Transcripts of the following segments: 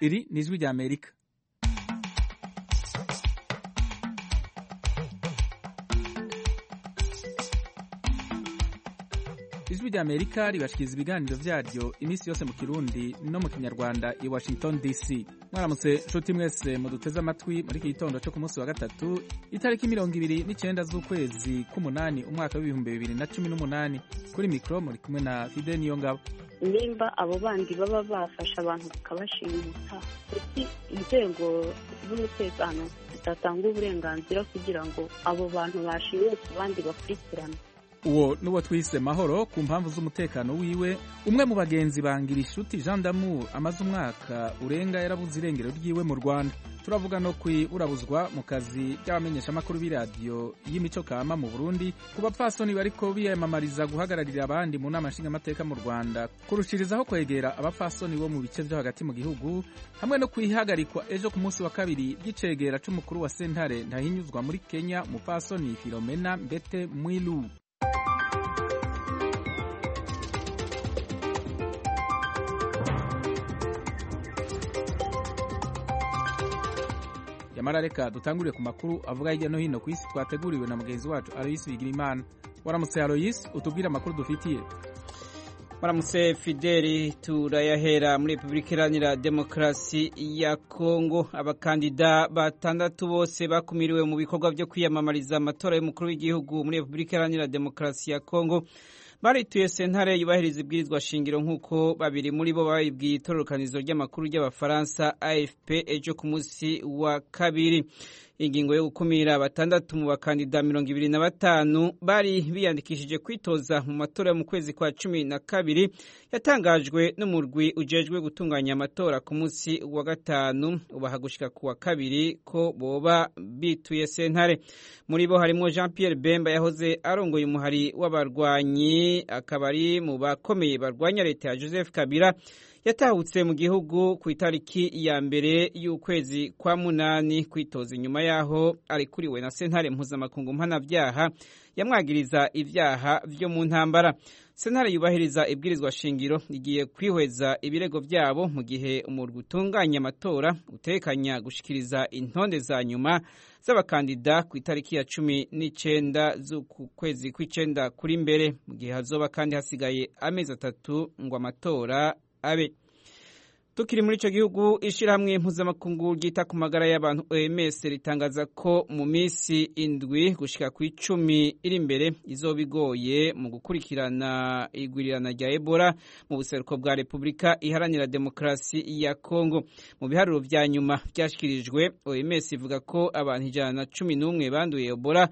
Iri ni ijwi rya Amerika. Ijwi rya Amerika ribashikiriza ibiganiro vyaryo iminsi yose mu Kirundi no mu Kinyarwanda i Washington DC. Mwaramutse nshuti mwese muduteze amatwi muri iki gitondo cyo ku munsi wa gatatu itariki 29 z'ukwezi k'umunani umwaka w'2018. Kuri mikro muri kumwe na Fide Niyongabo. Nimba abo bandi baba bafasha abantu bakabashimuta, kuki inzego z'umutekano zitatanga uburenganzira kugira ngo abo bantu bashimuta abandi bakurikirana? Uwo nuwo twise Mahoro ku mpamvu z'umutekano wiwe. Umwe mu bagenzi bangira inshuti Jean d'Amour amaze umwaka urenga yarabuze irengero ryiwe mu Rwanda. Turavuga no urabuzwa mu kazi y'abamenyesha makuru b'iradio y'imico kama mu Burundi ku bapfasoni bariko biyamamariza guhagararira abandi mu nama nshingamateka mu Rwanda, kurushirizaho kwegera abapfasoni bo mu bice vyo hagati mu gihugu, hamwe no kwihagarikwa ejo ku munsi wa kabiri y'icegera c'umukuru wa sentare ntahinyuzwa muri Kenya umupfasoni Philomena Mbete Mwilu. Yamara reka dutangurire ku makuru avuga hirya no hino ku isi twateguriwe na mugenzi wacu Aloysi Bigirimana. Waramutse Aloysi, utubwira amakuru dufitiye. Waramutse Fideli, turayahera muri Republika Iharanira Demokarasi ya Kongo. Abakandida batandatu bose bakumiriwe mu bikorwa byo kwiyamamariza amatora y'umukuru w'igihugu muri Republika Iharanira Demokarasi ya Kongo barituye sentare yubahiriza ibwirizwa shingiro nk'uko babiri muri bo babibwiye itororokanizo ry'amakuru ry'abafaransa AFP ejo ku munsi wa kabiri. Ingingo yo gukumira batandatu mu bakandida 25 bari biyandikishije kwitoza mu matora yo mu kwezi kwa 12 yatangajwe n'umurwi ujejwe gutunganya amatora ku munsi wa gatanu ubahagushika ku wa kabiri ko boba bituye sentare. Muri bo harimo Jean Pierre Bemba yahoze arongoye umuhari w'abarwanyi akabari mu bakomeye barwanya leta ya Joseph Kabila yatahutse mu gihugu ku itariki ya mbere y'ukwezi kwa munani kwitoza inyuma yaho arikuriwe na sentare mpuzamakungu mpanavyaha yamwagiriza ivyaha vyo mu ntambara. Sentare yubahiriza ibwirizwa shingiro igiye kwihweza ibirego vyabo mu gihe umurwi utunganya amatora utekanya gushikiriza intonde za nyuma z'abakandida ku itariki ya 19 z'ukwezi kw'icenda kuri mbere, mu gihe hazoba kandi hasigaye amezi 3 ngo amatora abe. Tukiri muri ico gihugu, ishirahamwe mpuzamakungu ryita ku magara y'abantu OMS ritangaza ko mu misi 7 gushika ku 10 iri imbere izobigoye mu gukurikirana igwirirana rya Ebola mu buseruko bwa Republika Iharanira Demokarasi ya Kongo. Mu biharuro vya nyuma vyashikirijwe, OMS ivuga ko abantu 111 banduye Ebola,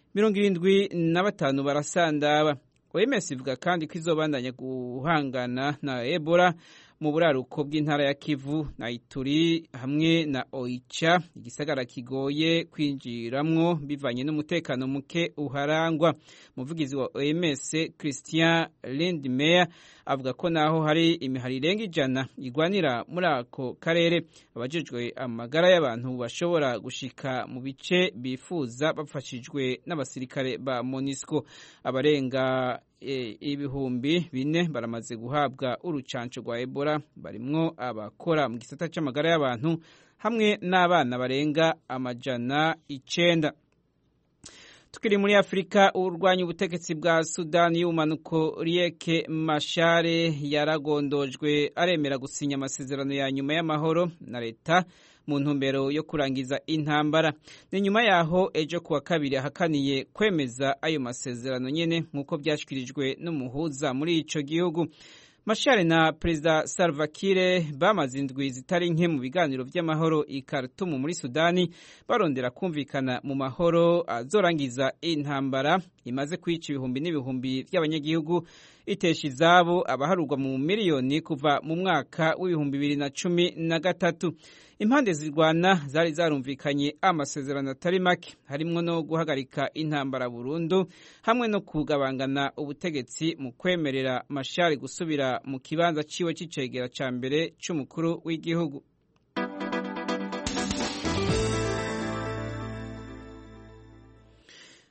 75 barasandaba. OMS ivuga kandi ko izobandanya guhangana na Ebola mu buraruko bw'intara ya Kivu na Ituri hamwe na Oicha, igisagara kigoye kwinjiramwo bivanye n'umutekano muke uharangwa. Umuvugizi wa OMS Christian Lindmeier avuga ko naho hari imihari irenga 100 igwanira muri ako karere, abajejwe amagara y'abantu bashobora gushika mu bice bifuza bafashijwe n'abasirikare ba MONUSCO. Abarenga ibihumbi 4 baramaze guhabwa urucanco rwa Ebola, barimwo abakora mu gisata c'amagara y'abantu hamwe n'abana barenga 900. Tukiri muri Afrika, urwanya ubutegetsi bwa Sudani y'ubumanuko Riek Machar yaragondojwe aremera gusinya amasezerano ya nyuma y'amahoro na leta mu ntumbero yo kurangiza intambara. Ni nyuma yaho ejo kuwa kabiri ahakaniye kwemeza ayo masezerano nyene nk'uko byashikirijwe n'umuhuza muri ico gihugu. Machar na Perezida Salva Kiir bamaze indwi zitari nke mu biganiro vy'amahoro i Khartoum muri Sudani barondera kumvikana mu mahoro azorangiza intambara imaze kwica ibihumbi n'ibihumbi vy'abanyagihugu, itesha izabo abaharurwa mu miliyoni kuva mu mwaka w'2013. Impande zirwana zari zarumvikanye amasezerano atari make, harimwo no guhagarika intambara burundu hamwe no kugabangana ubutegetsi mu kwemerera Machar gusubira mu kibanza ciwe c'icegera ca mbere c'umukuru w'igihugu.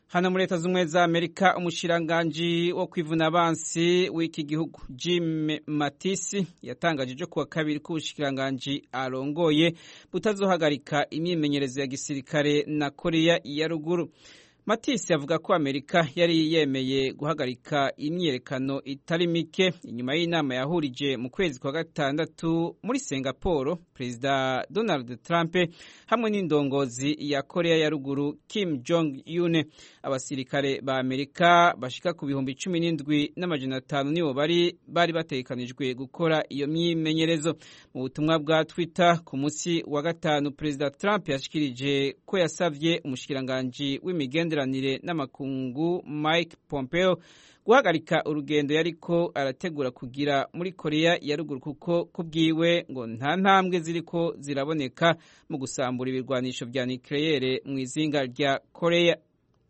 Hano muri Leta Zunze za Amerika umushiranganji wo kwivuna abansi w'iki gihugu Jim Mattis yatangaje kuwa kabiri ko ubushikiranganji arongoye butazohagarika imyimenyerezo ya gisirikare na Korea ya Ruguru. Mattis yavuga ko Amerika yari yemeye guhagarika imyerekano itari mike inyuma y'inama yahurije mu kwezi kwa gatandatu muri Singapore Perezida Donald Trump hamwe n'indongozi ya Korea ya Ruguru Kim Jong Un. Abasirikare ba Amerika bashika ku 17,500 nibo bari batekanijwe gukora iyo myimenyerezo. Mu butumwa bwa Twitter ku munsi wa gatanu Perezida Trump yashikirije ko yasavye umushikiranganji w'imigenderanire n'amakungu Mike Pompeo guhagarika urugendo yariko arategura kugira muri Korea ya Ruguru kuko kubwiwe ngo nta ntambwe ziriko ziraboneka mu gusambura ibirwanisho vya nucleaire mu izinga rya Korea.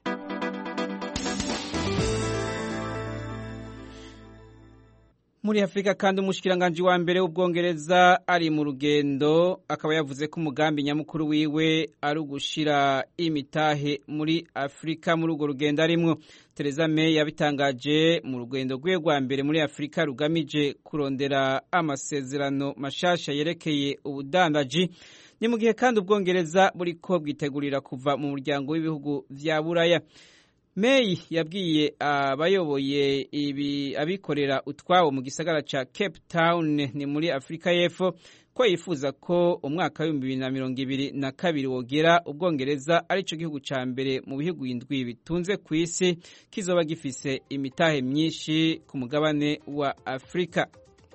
Muri Afrika kandi umushikiranganji wa mbere w'Ubwongereza ari mu rugendo akaba yavuze ko umugambi nyamukuru wiwe ari ugushira imitahe muri Afrika muri urwo rugendo arimwo. Theresa May yabitangaje mu rugendo rwe rwa mbere muri Afrika rugamije kurondera amasezerano mashasha yerekeye ubudandaji. Ni mu gihe kandi Ubwongereza buriko bwitegurira kuva mu muryango w'ibihugu vya Buraya. May yabwiye abayoboye abikorera utwabo mu gisagara ca Cape Town ni muri Afrika y'Epfo ko yifuza ko umwaka wa 2022 wogera Ubwongereza arico gihugu ca mbere mu bihugu 7 bitunze ku isi kizoba gifise imitahe myinshi ku mugabane wa Afrika.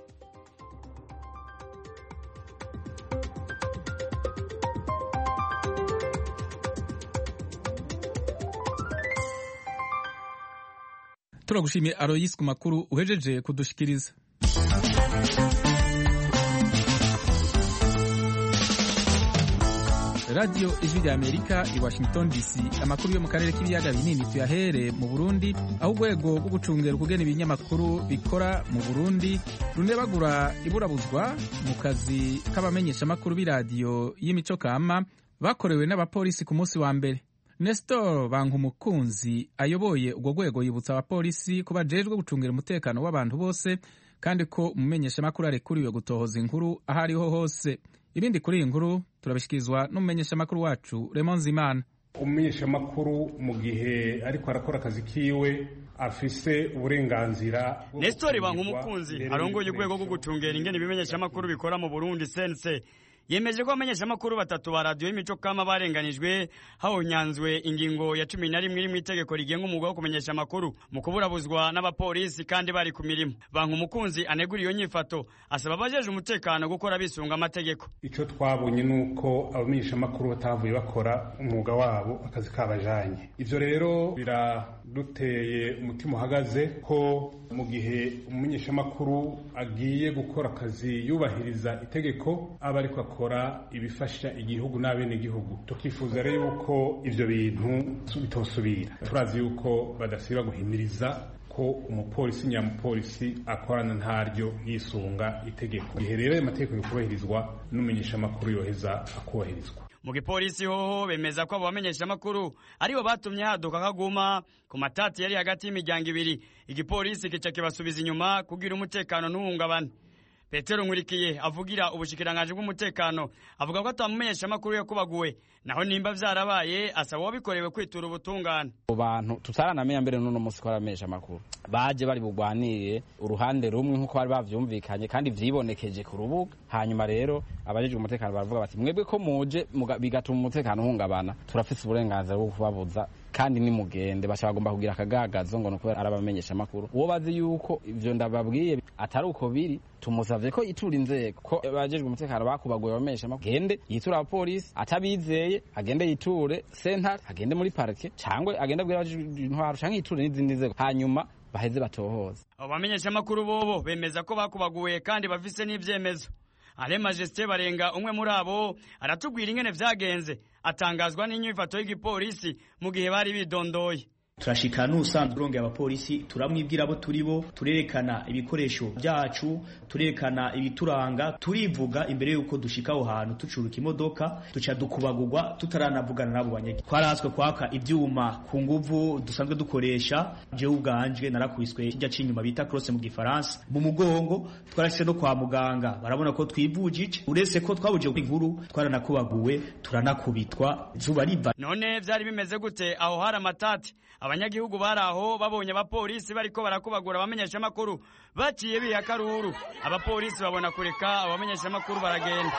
Turagushimiye Aloyse ku makuru uhejeje kudushikiriza. Radio Ijwi rya Amerika i Washington DC. Amakuru yo mu karere k'ibiyaga binini tuyahere mu Burundi aho urwego rwo gucungera ukugena ibinyamakuru bikora mu Burundi runebagura iburabuzwa mu kazi k'abamenyesha amakuru b'iradiyo y'imico kama bakorewe n'abapolisi ku munsi wa mbere. Nestor Bankumukunzi ayoboye ubwo rwego yibutsa abapolisi ko bajejwe gucungira umutekano w'abantu bose kandi ko umumenyesha makuru arekuriwe gutohoza inkuru ahariho hose. Ibindi kuri iyi nkuru turabishikirizwa n'umumenyesha makuru wacu Raymond Zimana. Umumenyesha makuru mu gihe ariko arakora akazi kiwe afise uburenganzira. Nestor Bankumukunzi arongoye urwego rwo gucungera ingene ibimenyesha makuru bikora mu Burundi CNC yemeje ko abamenyesha makuru batatu ba radio y'imico kama barenganijwe hahonyanzwe ingingo ya 11 iri mu itegeko rigenga umwuga wo kumenyesha makuru mu kuburabuzwa n'abapolisi kandi bari ku mirimo. Bankumukunzi anegura iyo nyifato asaba abajeje umutekano gukora bisunga amategeko. Ico twabonye nuko abamenyesha makuru batavuye bakora umwuga wabo akazi kabajanye. Ivyo rero biraduteye umutima uhagaze ko mu gihe umumenyesha makuru agiye gukora akazi yubahiriza itegeko aba ariko akora ibifasha igihugu n'abene igihugu. Tukifuza rero yuko ivyo bintu bitosubira. Turazi yuko badasiba guhimiriza ko umupolisi nyamupolisi akorana ntaryo yisunga itegeko. Igihe rero amategeko yokubahirizwa n'umumenyesha makuru yoheza akubahirizwa. Mu gipolisi hoho bemeza ko abamenyesha makuru aribo batumye haduka kaguma ku matati yari hagati y'imiryango ibiri. Igipolisi kica kibasubiza inyuma kugira umutekano ntuhungabane. Petero Nkurikiye avugira ubushikiranganje bw'umutekano avuga ko atamumenyesha makuru yakubaguwe naho nimba vyarabaye asaba wabikorewe kwitura ubutungane. Abantu tutaranamenya mbere n'uno musi ko aramenyesha makuru baje bari bugwaniriye uruhande rumwe nkuko bari bavyumvikanye kandi vyibonekeje ku rubuga. Hanyuma rero abajejwe umutekano baravuga bati mwebwe ko muje bigatuma umutekano uhungabana turafise uburenganzira bwo kubabuza kandi ni mugende bashagomba kugira akagagazo ngo nukubera arabamenyesha makuru. Uwo bazi yuko ivyo ndababwiye atari uko biri tumusavye ko itura inzego ko bajejwe umutekano bakubaguye abamenyesha makuru gende yitura abapolisi atabizeye agende yiture sentare agende muri parke cyangwe agende abwira intwaro cyangwe yiture n'izindi nzego hanyuma baheze batohoza. Abamenyesha makuru bobo bemeza ko bakubaguye kandi bafise n'ivyemezo. Ale Majesté Barenga umwe muri abo aratubwira ingene vyagenze atangazwa n'inyifato y'igipolisi mu gihe bari bidondoye. turashika n'usanzwe urongeye abapolisi turamwibwira abo turibo, turerekana ibikoresho byacu, turerekana ibituranga, turivuga imbere yuko dushika aho hantu tucuruka imodoka, tuca dukubagurwa tutaranavugana nabo banyagi. Twaratswe kwaka ivyuma ku nguvu dusanzwe dukoresha, jewe ubwanje narakubiswe kijya cinyuma bita cross mu gifaransa mu mugongo, twarashise no kwa muganga barabona ko twivujije, uretse ko twabuje inkuru twaranakubaguwe turanakubitwa zuba riva. None vyari bimeze gute aho hari amatati? Abanyagihugu baraho babonye abapolisi bariko barakubagura abamenyesha makuru baciye biha karuru, abapolisi babona kureka abamenyesha makuru baragenda.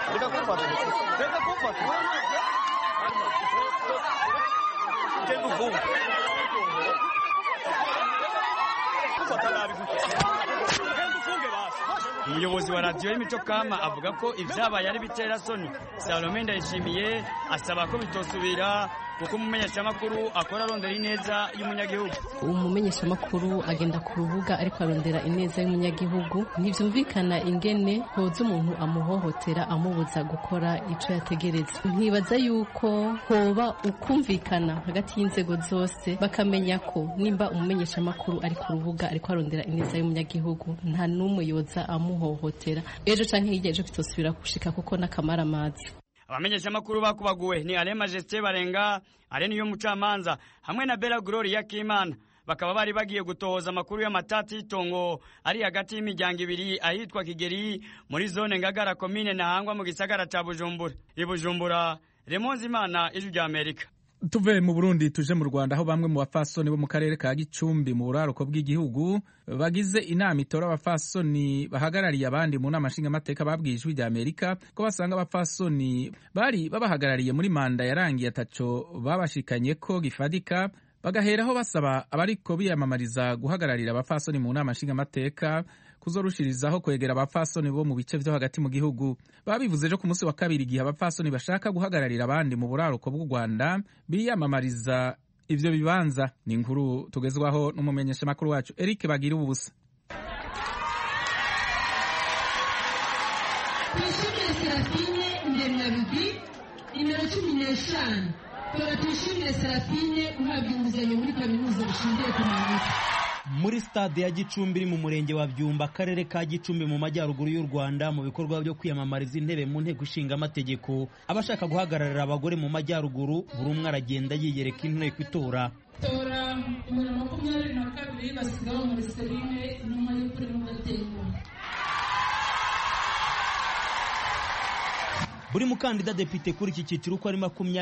Umuyobozi wa radio y'Imico Kama avuga ko ivyabaye ari bitera soni. Salome Ndayishimiye asaba ko bitosubira kuko umumenyesha makuru akora arondera ineza y'umunyagihugu. Umumenyesha makuru agenda ku rubuga ariko arondera ineza y'umunyagihugu, ntivyumvikana ingene hoza umuntu amuhohotera amubuza gukora ico yategereza. Ntibaza yuko hoba ukumvikana hagati y'inzego zose bakamenya ko nimba umumenyesha makuru ari ku rubuga ariko arondera ineza y'umunyagihugu nta numwe yoza amuhohotera. Ejo canke hirya ejo bitosubira gushika kuko nakamara amazi. Abamenyesha makuru bakubaguwe ni Ale Majesté Barenga, Ale niyo mucamanza hamwe na Bella Gloria Kimana, bakaba bari bagiye gutohoza amakuru y'amatati y'itongo ari hagati y'imiryango ibiri ahitwa Kigeri muri zone Ngagara commune Ntahangwa mu gisagara ca Bujumbura. I Bujumbura, Remonzi Imana, Ijwi rya Amerika. Tuve mu Burundi tuje mu Rwanda aho bamwe mu bafasoni bo mu karere ka Gicumbi mu buraruko bw'igihugu bagize inama itora abafasoni bahagarariye abandi mu nama nshingamateka babwiye Ijwi rya Amerika ko basanga abafasoni bari babahagarariye muri manda yarangiye ataco babashikanye ko gifadika, bagaheraho basaba abariko biyamamariza guhagararira abafasoni mu nama nshingamateka kuzorushirizaho kwegera abafasoni bo mu bice vyo hagati mu gihugu. Babivuze ejo ku munsi wa kabiri igihe abafasoni bashaka guhagararira abandi mu buraruko bw'u Rwanda biyamamariza ivyo bibanza. Ni inkuru tugezwaho n'umumenyesha makuru wacu Eric Bagira ubusa. Twishimire Serafine Ndemyabigwi nimero 15. Twishimire Serafine uhabwa inguzanyo muri kaminuza bishingiye ku manota. Muri stade ya Gicumbi iri mu murenge wa Byumba akarere ka Gicumbi mu majyaruguru y'u Rwanda mu bikorwa byo kwiyamamariza intebe mu nteko ishinga amategeko, abashaka guhagararira abagore mu majyaruguru buri umwe aragenda yiyereka inteko itora. Tora nimero 22 basigaho muri Serine inuma yo kuri mu gateko. Buri mukandida depite kuri iki cyiciro uko ari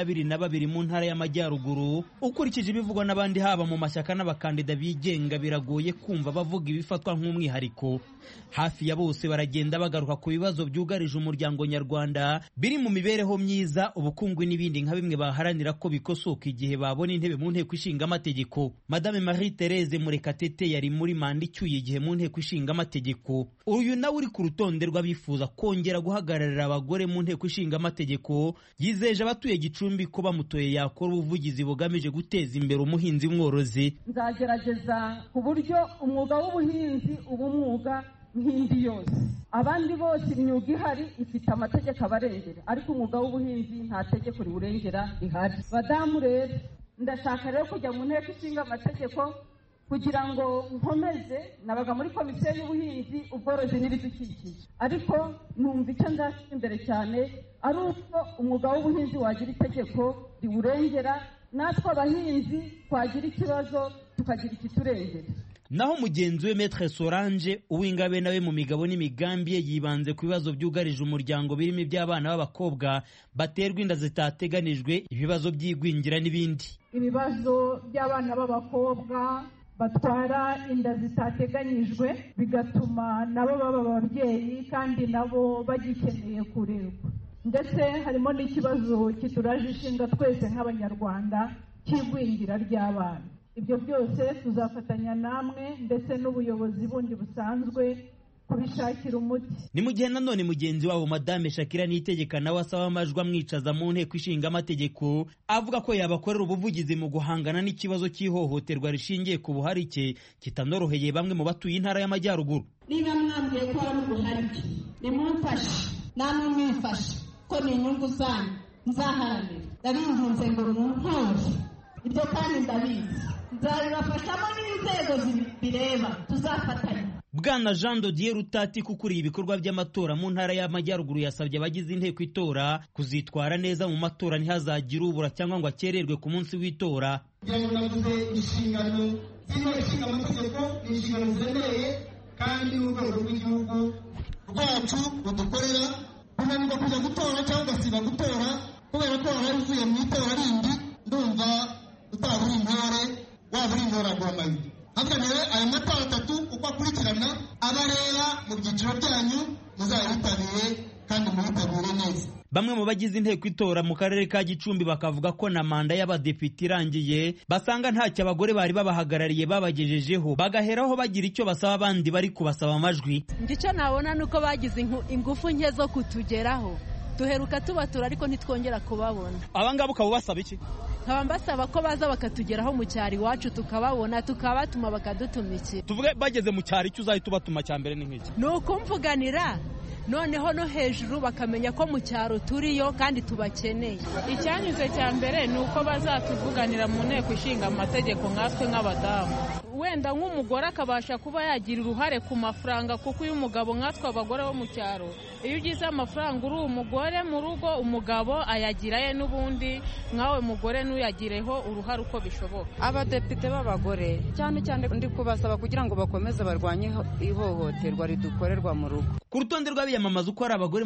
22 mu ntara y'amajyaruguru, ukurikije ibivugwa n'abandi haba mu mashyaka n'abakandida bigenga biragoye kumva bavuga ibifatwa nk'umwihariko. Hafi ya bose baragenda bagaruka ku bibazo byugarije umuryango nyarwanda biri mu mibereho myiza, ubukungu n'ibindi nka bimwe baharanira ko bikosoka igihe babona intebe mu nteko ishinga amategeko. Madame Marie Therese Murekatete yari muri manda icyuye igihe mu nteko ishinga amategeko. Uyu nawe uri ku rutonde rw'abifuza kongera guhagararira abagore mu nteko ishinga amategeko, yizeje abatuye Gicumbi ko bamutoye yakora ubuvugizi bugamije guteza imbere umuhinzi mworozi. Nzagerageza ku buryo umwuga w'ubuhinzi uba umwuga nk'indi yose. Abandi bose imyuga ihari ifite amategeko abarengera, ariko umwuga w'ubuhinzi nta tegeko riwurengera ihari. Badamu rero ndashaka rero kujya mu nteko ishinga amategeko kugira ngo nkomeze. Nabaga muri komisiyo y'ubuhinzi, ubworozi n'ibidukikije, ariko numva icyo nzashyira imbere cyane ari uko umwuga w'ubuhinzi wagira itegeko riwurengera, natwe abahinzi twagira ikibazo tukagira ikiturengera. Naho mugenzi we Maître Solange Uwingabe nawe mu migabo n'imigambi ye yibanze ku bibazo byugarije umuryango birimo iby'abana b'abakobwa baterwa inda zitateganijwe, ibibazo by'igwingira n'ibindi. Ibibazo by'abana b'abakobwa batwara inda zitateganyijwe bigatuma nabo baba ababyeyi kandi nabo bagikeneye kurerwa, ndetse harimo n'ikibazo kituraje ishinga twese nk'abanyarwanda cy'igwingira ry'abana. Ibyo byose tuzafatanya namwe ndetse n'ubuyobozi bundi busanzwe kubishakira umuti. Ni mu gihe nanone mugenzi wabo Madame Shakira Niyitegeka nawe asaba amajwi amwicaza mu nteko ishinga amategeko, avuga ko yabakorera ubuvugizi mu guhangana n'ikibazo cy'ihohoterwa rishingiye ku buharike kitanoroheye bamwe mu batuye intara y'amajyaruguru. Niba mwambwiye ko ari ubuharike nimumfashe, namwe mwifashe ko ni inyungu zanyu nzaharanira. Ndabinginze ngo mumpore ibyo kandi ndabizi nzabibafashamo n'inzego bireba tuzafatanya. Bwana Jean Dodier Rutati ukuriye ibikorwa by'amatora mu ntara y'Amajyaruguru yasabye abagize inteko itora kuzitwara neza mu matora ntihazagire ubura cyangwa ngo akererwe ku munsi w'itora. kugira ngo navuze inshingano z'inteko ishinga amategeko ni inshingano ziremereye kandi n'urwego rw'igihugu rwacu rudukorera kunanirwa kujya gutora cyangwa ugasiba gutora kubera ko waba uvuye mu itora rindi ndumva utaba uri intore waba uri intore aguhamagaye. haganire ayo matora atatu uko akurikirana abareba mu byiciro byanyu muzayitabire kandi muyitabire neza. Bamwe mu bagize inteko itora mu karere ka Gicumbi bakavuga ko na manda y'abadepite irangiye basanga ntacyo abagore bari babahagarariye babagejejeho, bagaheraho bagira icyo basaba abandi bari kubasaba amajwi. Icyo nabona nuko bagize ingufu nke zo kutugeraho, duheruka tubatura ariko ntitwongera kubabona. Abangabo ukaba ubasaba iki? Nkaba mbasaba ko baza bakatugeraho mu cyari iwacu tukababona, tukabatuma bakadutumikira. Tuvuge bageze mu cyari icyo uzahita ubatuma cya mbere ni nk'iki? Ni ukumvuganira noneho no hejuru bakamenya ko mu cyaro turiyo kandi tubakeneye. Icyanyuze cya mbere ni uko bazatuvuganira mu nteko ishinga amategeko nkatwe nk'abadamu. Wenda nk'umugore akabasha kuba yagira uruhare ku mafaranga, kuko uyu mugabo nkatwe abagore bo mu cyaro iyo ugize amafaranga uri umugore mu rugo umugabo ayagira ye, n'ubundi nkawe mugore nuyagireho uruhare uko bishoboka. Abadepite b'abagore cyane cyane ndi kubasaba kugira ngo bakomeze barwanye ihohoterwa ridukorerwa mu rugo. Ku rutonde rw'abiyamamaza uko ari abagore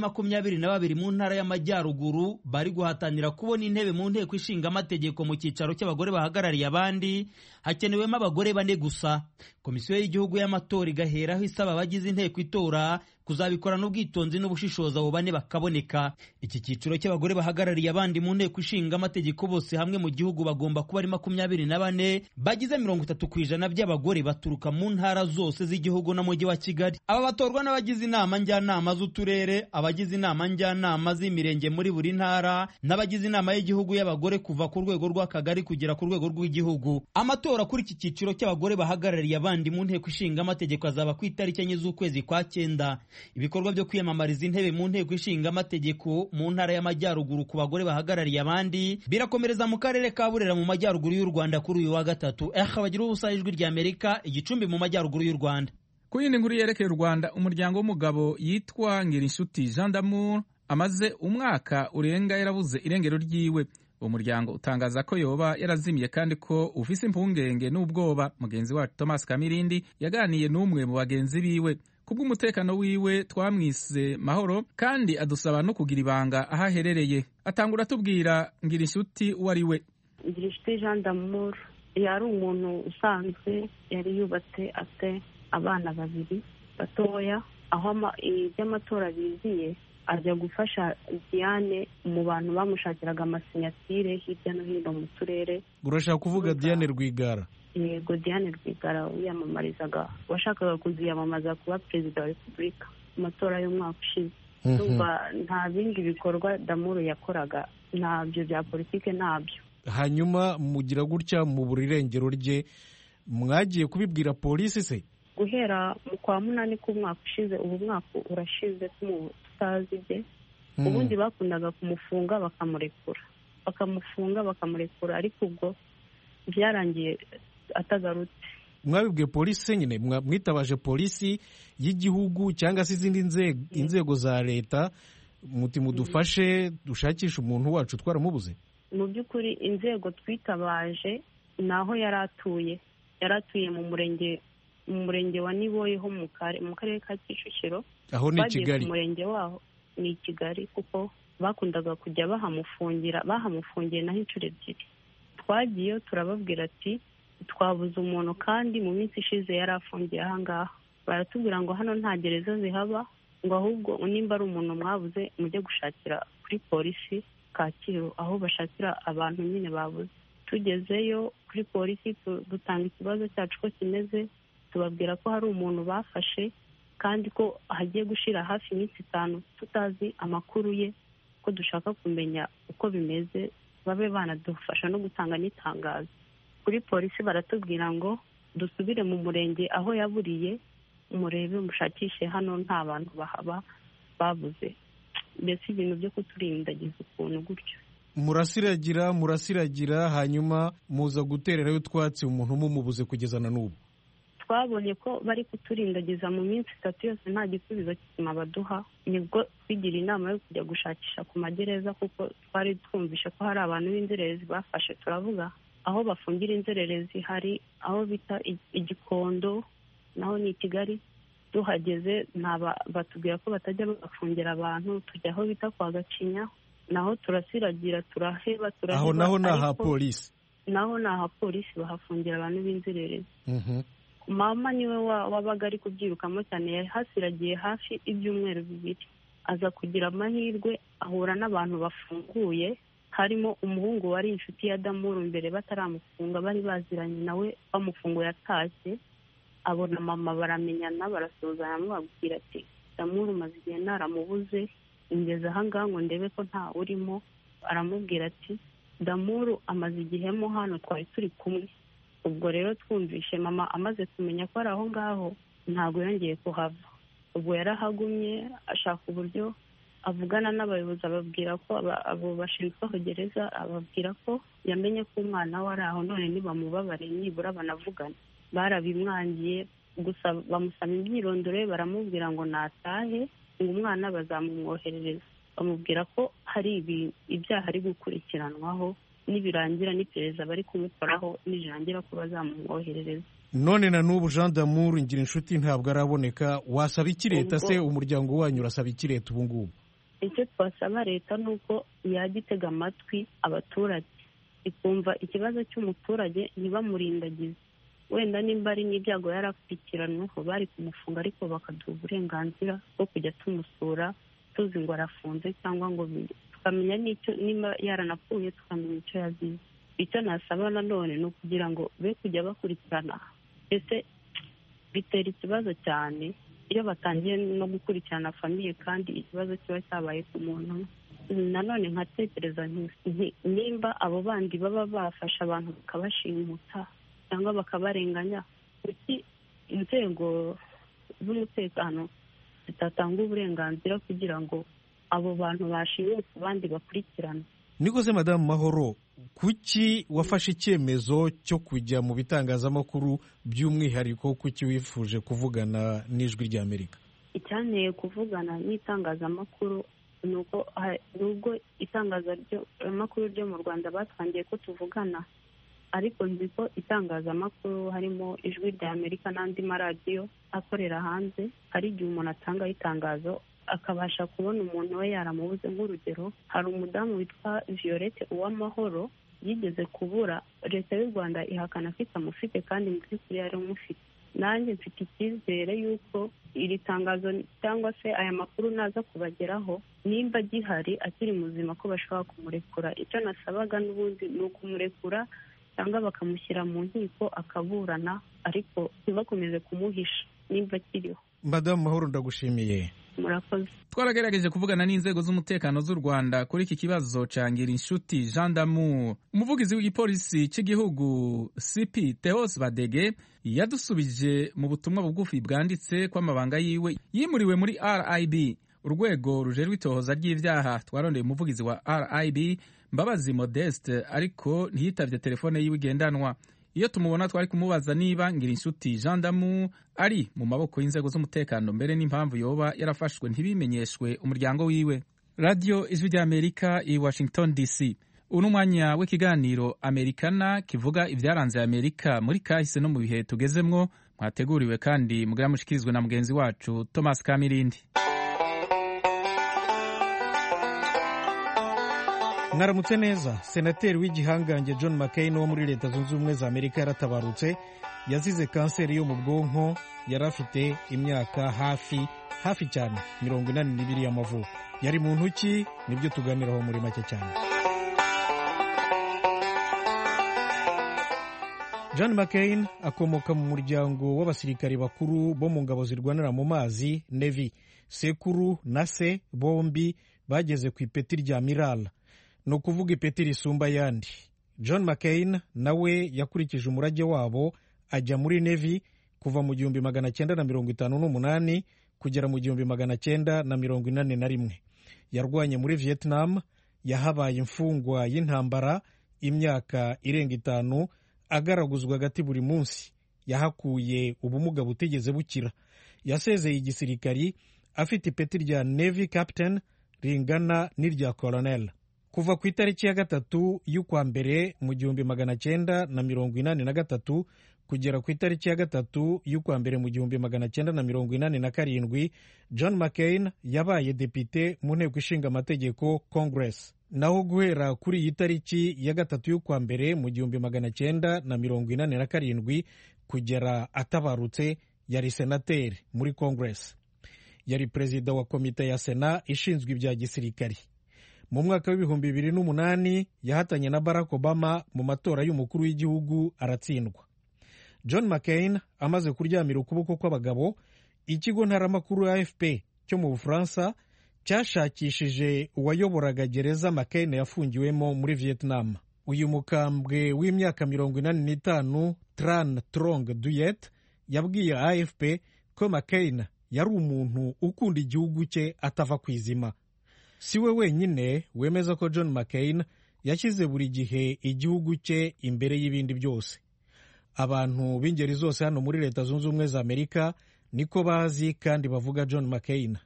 22 mu ntara y'Amajyaruguru bari guhatanira kubona intebe mu nteko ishinga amategeko mu cyicaro cy'abagore bahagarariye abandi, hakenewemo abagore 4 gusa. Komisiyo y'igihugu y'amatora igaheraho isaba abagize inteko itora kuzabikorana ubwitonzi n'ubushishozi abo 4 bakaboneka. Iki cyiciro cy'abagore bahagarariye abandi mu nteko ishinga amategeko bose hamwe mu gihugu bagomba kuba ari 24, bagize 30% by'abagore baturuka mu ntara zose z'igihugu n'umujyi wa Kigali. Aba batorwa n'abagize inama njyanama z'uturere, abagize inama njyanama z'imirenge muri buri ntara, n'abagize inama y'igihugu y'abagore kuva ku rwego rw'akagari kugera ku rwego rw'igihugu. Amatora kuri iki cyiciro cy'abagore bahagarariye abandi mu nteko ishinga amategeko azaba ku itariki 9 z'ukwezi kwa 9. Ibikorwa byo kwiyamamariza intebe mu nteko ishinga amategeko mu ntara y'Amajyaruguru ku bagore bahagarariye abandi birakomereza mu karere ka Burera mu majyaruguru y'u Rwanda kuri uyu wa gatatu. Bagira ubusa ijwi rya Amerika Igicumbi mu majyaruguru y'u Rwanda. Ku yindi nkuru yerekeye u Rwanda, umuryango w'umugabo yitwa Ngirinshuti Jean d'Amour amaze umwaka urenga yarabuze irengero ryiwe. Umuryango utangaza ko yoba yarazimiye kandi ko ufise impungenge n'ubwoba. Mugenzi wacu Thomas Kamirindi yaganiye n'umwe mu bagenzi biwe. Kubw'umutekano wiwe twamwise Mahoro kandi adusaba no kugira ibanga aho aherereye. Atangura tubwira Ngirinshuti uwo ari we. Ngirinshuti Jean d'Amour yari umuntu usanzwe, yari yubatse afite abana 2 batoya. Aho iby'amatora biziye ajya gufasha Diane mu bantu bamushakiraga amasinyatire hirya no hino mu turere. Urashaka kuvuga Diane Rwigara? Yego, Diane Rwigara wiyamamarizaga, washakaga kuziyamamaza kuba perezida wa Repubulika mu matora y'umwaka ushize. Nta bindi bikorwa d'Amour yakoraga, ntabyo bya politike ntabyo. Hanyuma mugira gutya mu burirengero rye, mwagiye kubibwira polisi se? Guhera mu kwa 8 k'umwaka ushize, ubu mwaka urashize tutazi bye. Ubundi bakundaga kumufunga bakamurekura ariko ubwo byarangiye atagarutse. Mwabibwiye polisi nyine? Mwitabaje polisi y'igihugu cyangwa se izindi inzego za leta muti mudufashe dushakisha umuntu wacu twaramubuze? Mu by'ukuri inzego twitabaje naho yaratuye mu murenge wa Niboye ho mu karere ka Kicukiro. Aho ni Kigali? Mu murenge waho ni Kigali, kuko bakundaga kujya bahamufungiye naho inshuro 2. Twagiyeyo turababwira ati twabuze umuntu kandi mu minsi ishize yari afungiye aha ngaha. Baratubwira ngo hano nta gereza zihaba, ngo ahubwo nimba ari umuntu mwabuze mujye gushakira kuri polisi Kacyiru aho bashakira abantu nyine babuze. Tugezeyo kuri polisi dutanga ikibazo cyacu ko kimeze, tubabwira ko hari umuntu bafashe kandi ko hagiye gushira hafi iminsi 5 tutazi amakuru ye, ko dushaka kumenya uko bimeze babe banadufasha no gutanga n'itangazo. Kuri polisi baratubwira ngo dusubire mu murenge aho yaburiye, murebe mushakishe, hano nta bantu bahaba babuze. Mbese ibintu byo kuturindagiza ukuntu gutyo. murasiragira hanyuma muza gutererayo utwatsi umuntu mumubuze kugeza na n'ubu. Twabonye ko bari kuturindagiza mu minsi 3 yose nta gisubizo kizima baduha, nibwo twigira inama yo kujya gushakisha ku magereza, kuko twari twumvishe ko hari abantu b'inzererezi bafashe. Turavuga aho bafungira inzererezi hari aho bita Igikondo, naho ni Kigali. Tuhageze batubwira ko batajya bafungira abantu, tujya aho bita kwa Gacinya, naho turasiragira turaheba. Aho naho ni aha polisi, naho ni aha polisi bahafungira abantu b'inzererezi. Mama niwe wabaga ari kubyirukamo cyane, yahasiragiye hafi ibyumweru 2. Aza kugira amahirwe ahura n'abantu bafunguye, harimo umuhungu wari inshuti ya Damuru mbere bataramufunga, bari baziranye nawe, bamufunguye atashye abona mama baramenyana, barasuzanya amubwira ati Damuru maze igihe naramubuze, ingeze aha ngaha ngo ndebe ko nta urimo. Aramubwira ati Damuru amaze igihemo hano, twari turi kumwe. Ubwo rero twumvishe mama amaze kumenya ko ari aho ngaho, ntabwo yongeye kuhava. Ubwo yarahagumye ashaka uburyo avugana n'abayobozi, ababwira ko abo bashinzwe gereza, ababwira ko yamenye ko umwana we ari aho, none nibamubabare nibura banavugana. Barabimwangiye, gusa bamusaba imyirondoro ye, baramubwira ngo natahe, ngo umwana bazamumwoherereza. Bamubwira ko hari ibyaha ari gukurikiranwaho, nibirangira n'iperereza bari kumukoraho, nibirangira ko bazamumwoherereza. None na n'ubu Jean d'Amour Ngirinshuti ntabwo araboneka. Wasaba iki leta se? Umuryango wanyu urasaba iki leta ubu ngubu? Icyo twasaba leta ni uko yajya itega amatwi abaturage, ikumva ikibazo cy'umuturage, ntibamurindagize. Wenda nimba ari n'ibyago yarakurikiranweho bari kumufunga, ariko bakaduha uburenganzira bwo kujya tumusura, tuzi ngo arafunze cyangwa ngo tukamenya n'icyo, niba yaranapfuye tukamenya icyo yazize. Icyo nasaba nanone ni ukugira ngo be kujya bakurikirana. Ese bitera ikibazo cyane iyo batangiye no gukurikirana famiye, kandi ikibazo kiba cyabaye ku muntu. Nanone nkatekereza nimba abo bandi baba bafasha abantu bakabashimuta cyangwa bakabarenganya, kuki inzego z'umutekano zitatanga uburenganzira kugira ngo abo bantu bashimutse abandi bakurikirana? Nikoze Madamu Mahoro, kuki wafashe icyemezo cyo kujya mu bitangazamakuru, by'umwihariko kuki wifuje kuvugana n'Ijwi ry'Amerika? Icyanteye kuvugana n'itangazamakuru ni uko nubwo itangazamakuru ryo mu Rwanda batwangiye ko tuvugana, ariko nzi ko itangazamakuru harimo Ijwi ry'Amerika n'andi maradiyo akorera hanze, hari igihe umuntu atanga itangazo akabasha kubona umuntu we yaramubuze. Nk'urugero, hari umudamu witwa Violette Uwamahoro yigeze kubura, leta y'u Rwanda ihakana ko itamufite kandi mu by'ukuri yari umufite. Nanjye mfite icyizere y'uko iri tangazo cyangwa se aya makuru naza kubageraho, nimba gihari akiri muzima, ko bashobora kumurekura. Icyo nasabaga n'ubundi ni ukumurekura cyangwa bakamushyira mu nkiko akaburana, ariko ntibakomeze kumuhisha nimba akiriho. Madamu Mahoro, ndagushimiye. Murakoze. Twaragerageje kuvugana n'inzego z'umutekano z'u Rwanda kuri iki kibazo ca Ngirinshuti Jean d'Amour. Umuvugizi w'igipolisi cy'igihugu CP Theos Badege yadusubije mu butumwa bugufi bwanditse ko amabanga yiwe yimuriwe muri RIB, urwego rujerwa itohoza ry'ivyaha. Twarondeye umuvugizi wa RIB Mbabazi Modeste, ariko ntiyitavye telefone yiwe igendanwa. Iyo tumubona twari kumubaza niba Ngirinshuti Jean d'Amour ari mu maboko y'inzego z'umutekano, mbere n'impamvu yoba yarafashwe ntibimenyeshwe umuryango wiwe. Radio Ijwi ry'Amerika i Washington DC. Uno mwanya w'ikiganiro Amerikana kivuga ibyaranze Amerika muri kahise no mu bihe tugezemwo, mwateguriwe kandi mugira mushikirizwe na mugenzi wacu Thomas Kamirindi. Mwaramutse neza. Senateri w'igihangange John McCain wo muri Leta Zunze Ubumwe za Amerika yaratabarutse, yazize kanseri yo mu bwonko, yari afite imyaka hafi cyane 42 y'amavuko. Yari mu ntoki, nibyo tuganiraho muri make cyane. John McCain akomoka mu muryango w'abasirikari bakuru bo mu ngabo zirwanira mu mazi, Navy. Sekuru na se bombi bageze ku ipeti rya Amiral, no kuvuga ipeti risumba yandi. John McCain nawe yakurikije umurage wabo, ajya muri Navy kuva mu 1958 kugera mu 1941. Yarwanye muri Vietnam, yahabaye imfungwa y'intambara imyaka irenga 5 agaraguzwa hagati buri munsi. Yahakuye ubumuga butigeze bukira. Yasezeye igisirikari afite ipeti rya Navy Captain ringana n'irya Colonel. Kuva ku itariki ya 3 y'ukwa mbere mu 1983 kugera ku itariki ya 3 y'ukwa mbere mu 1987, John McCain yabaye depite mu nteko ishinga amategeko Congress. Naho guhera kuri iyi tariki ya 3 y'ukwa mbere mu 1987 kugera atabarutse, yari senateri muri Congress. Yari perezida wa komite ya Sena ishinzwe ibya gisirikari. Mu mwaka w'ibihumbi 2008 yahatanye na Barack Obama mu matora y'umukuru w'igihugu aratsindwa. John McCain amaze kuryamira ukuboko kw'abagabo, ikigo ntaramakuru AFP cyo mu Bufaransa cyashakishije uwayoboraga gereza McCain yafungiwemo muri Vietnam. Uyu mukambwe w'imyaka 45 Tran Trong Duet yabwiye AFP ko McCain yari umuntu ukunda igihugu cye atava kwizima. Si we wenyine wemeza ko John McCain yashyize buri gihe igihugu cye imbere y'ibindi byose. Abantu b'ingeri zose hano muri Leta Zunze Ubumwe za Amerika niko bazi kandi bavuga John McCain,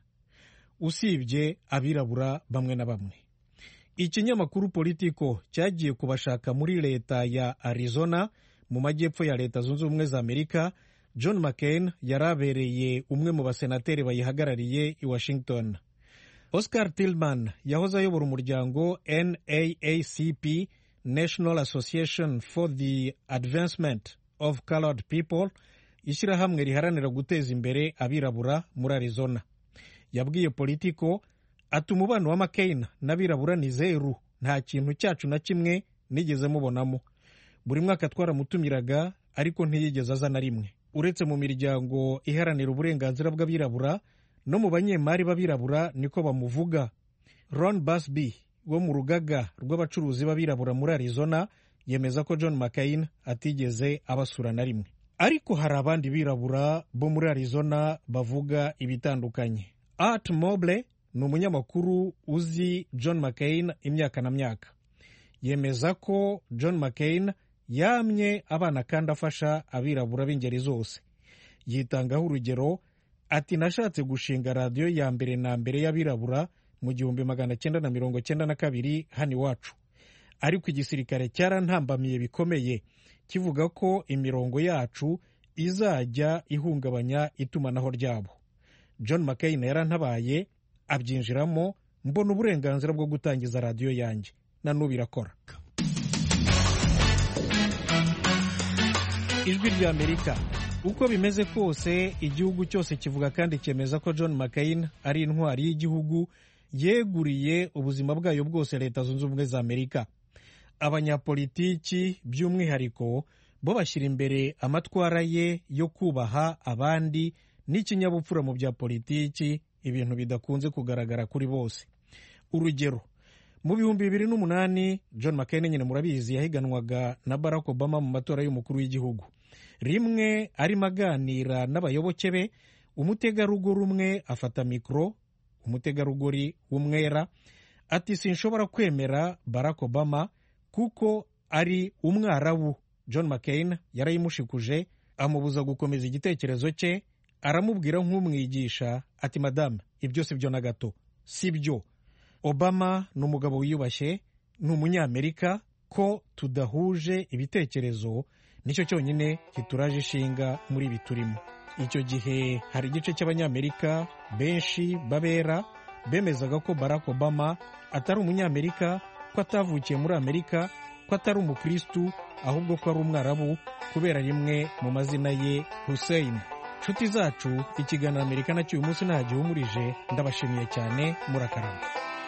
usibye abirabura bamwe na bamwe. Ikinyamakuru Politico cyagiye kubashaka muri leta ya Arizona mu majyepfo ya Leta Zunze Ubumwe za Amerika. John McCain yarabereye umwe mu basenateri bayihagarariye i Washington. Oscar Tillman yahoze ayobora umuryango NAACP, National Association for the Advancement of Colored People, ishyirahamwe riharanira guteza imbere abirabura muri Arizona. Yabwiye Politico ati umubano wa McCain n'abirabura ni zeru, nta kintu cyacu na kimwe nigeze mubonamo. Buri mwaka twaramutumiraga ariko ntiyigeze aza na rimwe. Uretse mu miryango iharanira uburenganzira bw'abirabura no mu banyemari b'abirabura niko bamuvuga. Ron Busby wo mu rugaga rw'abacuruzi b'abirabura muri Arizona yemeza ko John McCain atigeze abasura na rimwe. Ariko hari abandi birabura bo muri Arizona bavuga ibitandukanye. Art Mobley ni umunyamakuru uzi John McCain imyaka na myaka. Yemeza ko John McCain yamye abana kandi afasha abirabura b'ingeri zose. Yitangaho urugero ati nashatse gushinga radiyo ya mbere na mbere y'abirabura mu 1992 hano iwacu, ariko igisirikare cyarantambamiye bikomeye kivuga ko imirongo yacu izajya ihungabanya itumanaho ryabo. John McCain yarantabaye abyinjiramo, mbona uburenganzira bwo gutangiza radiyo yanjye, na n'ubu irakora. Ijwi rya Amerika. Uko bimeze kose, igihugu cyose kivuga kandi cyemeza ko John McCain ari intwari y'igihugu yeguriye ubuzima bwayo bwose Leta Zunze Ubumwe za Amerika. Abanyapolitiki by'umwihariko bo bashyira imbere amatwara ye yo kubaha abandi n'ikinyabupfura mu bya politiki, ibintu bidakunze kugaragara kuri bose. Urugero, mu 2008 John McCain nyine murabizi yahiganwaga na Barack Obama mu matora y'umukuru w'igihugu. Rimwe arimo aganira n'abayoboke be, umutegarugori umwe afata mikoro, umutegarugori w'umwera, ati sinshobora kwemera Barack Obama kuko ari umwarabu. John McCain yarayimushikuje amubuza gukomeza igitekerezo cye, aramubwira nk'umwigisha ati madame, ibyo si byo na gato, si byo. Obama ni umugabo wiyubashye, ni umunyamerika, ko tudahuje ibitekerezo nicyo cyonyine kituraje ishinga muri ibi turimo. Icyo gihe hari igice cy'abanyamerika benshi babera bemezaga ko Barack Obama atari umunyamerika, ko atavukiye muri Amerika, ko atari umukristu, ahubwo ko ari umwarabu kubera rimwe mu mazina ye Hussein. Nshuti zacu, ikiganiro Amerika na cy'uyu munsi nta gihumurije. Ndabashimiye cyane, murakarama.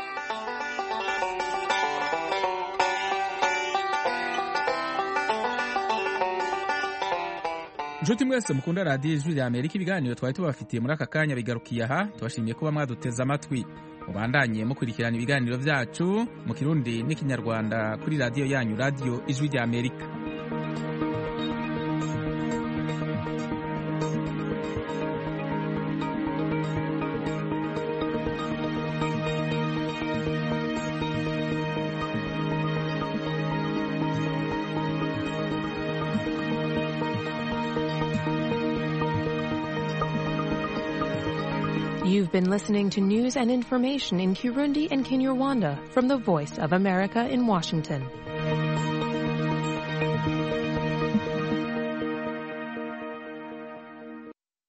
Nshuti mwese mukunda radiyo Ijwi rya Amerika, ibiganiro twari tubafitiye muri aka kanya bigarukiye aha. Tubashimiye kuba mwaduteze amatwi. Mubandanye mukurikirana ibiganiro byacu mu Kirundi n'Ikinyarwanda kuri radiyo yanyu, radiyo Ijwi rya Amerika. You've been listening to news and information in Kirundi and Kinyarwanda from the Voice of America in Washington.